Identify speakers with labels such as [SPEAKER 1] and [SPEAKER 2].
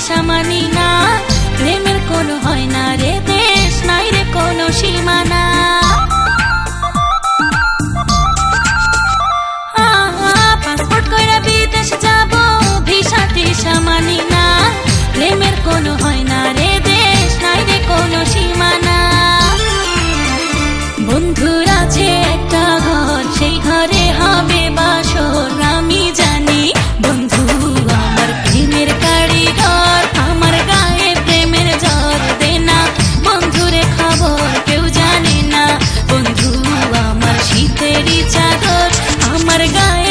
[SPEAKER 1] দিশা মানি না, প্রেমের কোনো হয় না রে দেশ, নাই রে কোনো সীমানা। পাসপোর্ট কইরা বিদেশ যাব, ভিসা টিসা মানি না, প্রেমের কোনো হয় না রে দেশ, নাই রে কোনো সীমানা। বন্ধুর আছে একটা ঘর, সেই ঘরে হবে বাসর, আমি জানি বন্ধু আমার প্রেমের কারিগর, আমার গায়ে প্রেমের জ্বর দে না বন্ধুরে খবর, কেউ জানে না বন্ধু আমার শীতেরই চাদর, আমার গায়ে